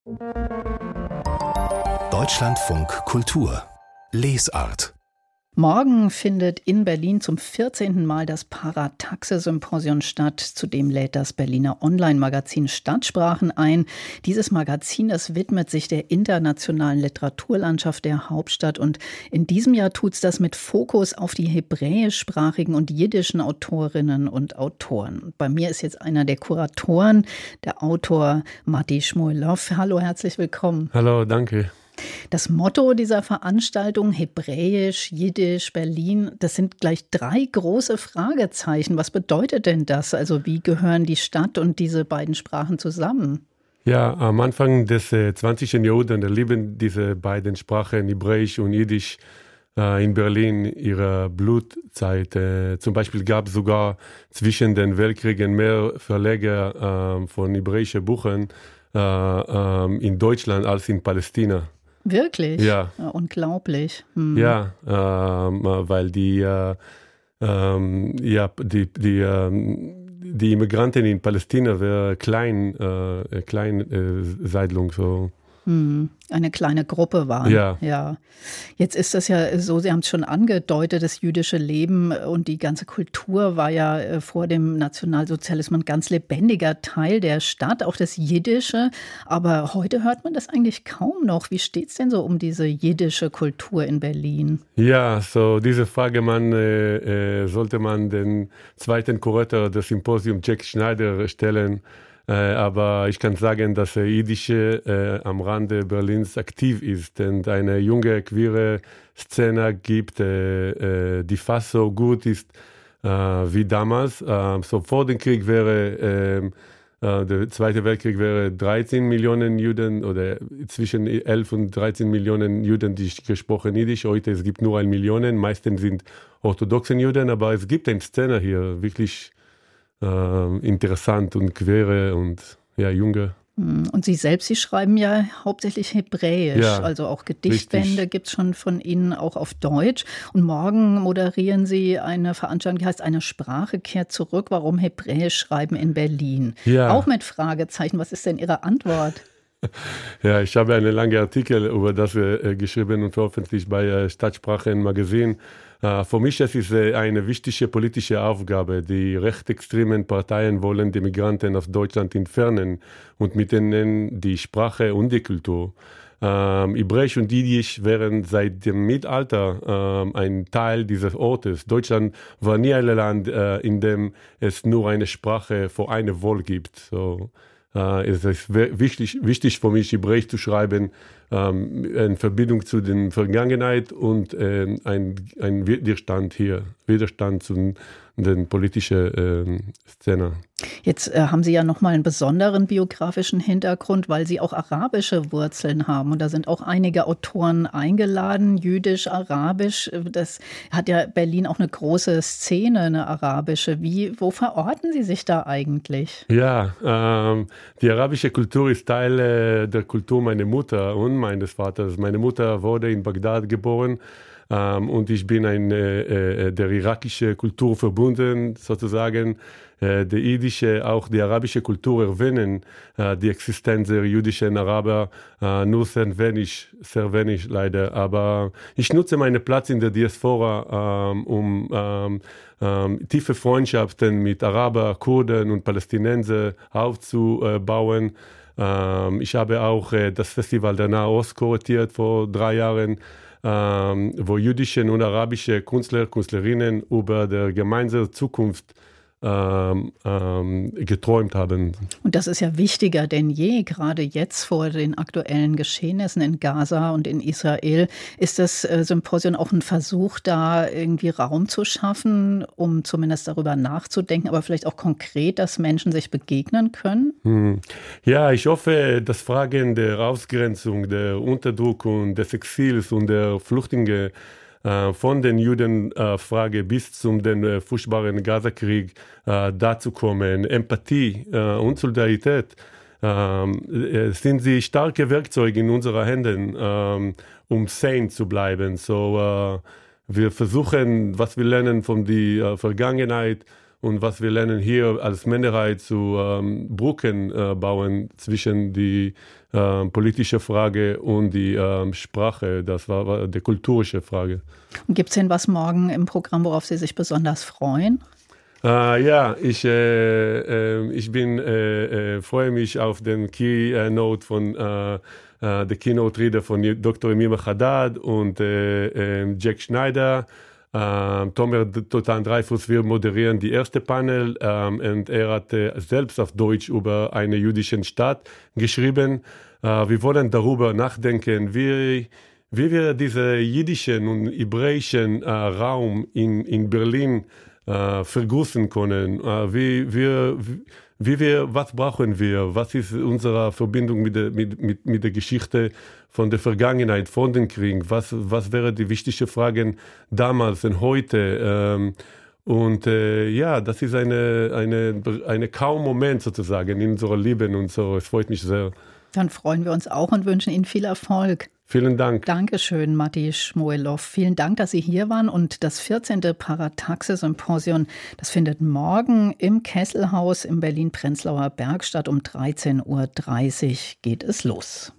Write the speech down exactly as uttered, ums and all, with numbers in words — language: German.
Deutschlandfunk Kultur Lesart. Morgen findet in Berlin zum vierzehnten Mal das Parataxe-Symposion statt. Zudem lädt das Berliner Online-Magazin Stadtsprachen ein. Dieses Magazin, das widmet sich der internationalen Literaturlandschaft der Hauptstadt. Und in diesem Jahr tut es das mit Fokus auf die hebräischsprachigen und jiddischen Autorinnen und Autoren. Bei mir ist jetzt einer der Kuratoren, der Autor Matti Shmuelov. Hallo, herzlich willkommen. Hallo, danke. Das Motto dieser Veranstaltung, Hebräisch, Jiddisch, Berlin, das sind gleich drei große Fragezeichen. Was bedeutet denn das? Also wie gehören die Stadt und diese beiden Sprachen zusammen? Ja, am Anfang des äh, zwanzigsten Jahrhunderts erleben diese beiden Sprachen, Hebräisch und Jiddisch, äh, in Berlin ihre Blutzeit. Äh, zum Beispiel gab es sogar zwischen den Weltkriegen mehr Verleger äh, von hebräischen Büchern äh, äh, in Deutschland als in Palästina. Wirklich? Ja. Ja, unglaublich. Hm. Ja, ähm, weil die, äh, ähm, ja, die, die, ähm, die Immigranten in Palästina waren klein, äh, klein äh, Siedlung, so. Hm. Eine kleine Gruppe waren. Ja. ja. Jetzt ist das ja so, Sie haben es schon angedeutet, das jüdische Leben und die ganze Kultur war ja vor dem Nationalsozialismus ein ganz lebendiger Teil der Stadt, auch das Jiddische. Aber heute hört man das eigentlich kaum noch. Wie steht es denn so um diese jiddische Kultur in Berlin? Ja, so diese Frage man, äh, sollte man den zweiten Kurator des Symposiums, Jack Schneider, stellen. Äh, aber ich kann sagen, dass der Jiddische äh, am Rande Berlins aktiv ist und eine junge, queere Szene gibt, äh, äh, die fast so gut ist äh, wie damals. Äh, so vor dem Krieg wäre, äh, äh, der Zweite Weltkrieg wäre dreizehn Millionen Juden oder zwischen elf und dreizehn Millionen Juden, die gesprochen Jiddisch. Heute es gibt nur eine Million, meistens sind orthodoxen Juden, aber es gibt eine Szene hier, wirklich Uh, interessant und quere und ja, junge. Und Sie selbst, Sie schreiben ja hauptsächlich Hebräisch, ja, also auch Gedichtbände gibt es schon von Ihnen auch auf Deutsch. Und morgen moderieren Sie eine Veranstaltung, die heißt Eine Sprache kehrt zurück, warum Hebräisch schreiben in Berlin. Ja. Auch mit Fragezeichen, was ist denn Ihre Antwort? Ja, ich habe einen langen Artikel über das äh, geschrieben und veröffentlicht bei äh, Stadtsprachen Magazin. Uh, für mich ist es uh, eine wichtige politische Aufgabe. Die rechtsextremen Parteien wollen die Migranten aus Deutschland entfernen und mit ihnen die Sprache und die Kultur. Ähm, Hebräisch und Jiddisch wären seit dem Mittelalter ähm, ein Teil dieses Ortes. Deutschland war nie ein Land, äh, in dem es nur eine Sprache für eine Volk gibt. So, äh, es ist wichtig, wichtig für mich, Hebräisch zu schreiben, ähm, in Verbindung zu der Vergangenheit und ähm, ein, ein Widerstand hier, Widerstand zu den politischen ähm, Szene. Jetzt äh, haben Sie ja nochmal einen besonderen biografischen Hintergrund, weil Sie auch arabische Wurzeln haben. Und da sind auch einige Autoren eingeladen, jüdisch, arabisch. Das hat ja Berlin auch eine große Szene, eine arabische. Wie, wo verorten Sie sich da eigentlich? Ja, ähm, die arabische Kultur ist Teil äh, der Kultur meiner Mutter und meines Vaters. Meine Mutter wurde in Bagdad geboren. Um, und ich bin ein, äh, äh, der irakische Kultur verbunden, sozusagen. Äh, die jiddische, auch die arabische Kultur erwähnen äh, die Existenz der jüdischen Araber äh, nur sehr wenig, sehr wenig leider. Aber ich nutze meinen Platz in der Diaspora, ähm, um ähm, ähm, tiefe Freundschaften mit Araber, Kurden und Palästinensern aufzubauen. Ähm, ich habe auch äh, das Festival der Nahost kuratiert vor drei Jahren. Ähm, wo jüdische und arabische Künstler, Künstlerinnen über die gemeinsame Zukunft ähm, ähm, geträumt haben. Und das ist ja wichtiger denn je, gerade jetzt vor den aktuellen Geschehnissen in Gaza und in Israel. Ist das äh, Symposium auch ein Versuch, da irgendwie Raum zu schaffen, um zumindest darüber nachzudenken, aber vielleicht auch konkret, dass Menschen sich begegnen können? Hm. Ja, ich hoffe, dass Fragen der Ausgrenzung, der Unterdrückung, des Exils und der Flüchtlinge von den Judenfrage bis zum den äh, furchtbaren Gaza-Krieg äh, dazu kommen, Empathie äh, und Solidarität, äh, sind sie starke Werkzeuge in unseren Händen, äh, um sane zu bleiben. So, äh, wir versuchen, was wir lernen von der äh, Vergangenheit und was wir lernen hier als Minderheit zu ähm, Brücken äh, bauen zwischen die äh, politische Frage und die äh, Sprache, das war, war die kulturelle Frage. Gibt es denn was morgen im Programm, worauf Sie sich besonders freuen? Uh, ja, ich, äh, äh, ich bin, äh, äh, freue mich auf den Keynote von äh, äh, der Keynote Reader von Doktor Emir Haddad und äh, äh, Jack Schneider. Äh, Tomer Totan Dreyfus wird moderieren die erste Panel äh, und er hat äh, selbst auf Deutsch über eine jüdische Stadt geschrieben. Äh, wir wollen darüber nachdenken, wie wie wir diesen jüdischen und hebräischen äh, Raum in, in Berlin Uh, vergrößern können, uh, wie, wir, wie wir, was brauchen wir, was ist unsere Verbindung mit der, mit, mit, mit der Geschichte von der Vergangenheit, von den Kriegen, was, was wären die wichtigen Fragen damals und heute. Um, und äh, ja, das ist eine, eine, eine kaum Moment sozusagen in unserem Leben und so, es freut mich sehr. Dann freuen wir uns auch und wünschen Ihnen viel Erfolg. Vielen Dank. Dankeschön, Matti Schmoelow. Vielen Dank, dass Sie hier waren. Und das vierzehnte Parataxe-Symposion, das findet morgen im Kesselhaus im Berlin-Prenzlauer Berg statt. Um dreizehn Uhr dreißig geht es los.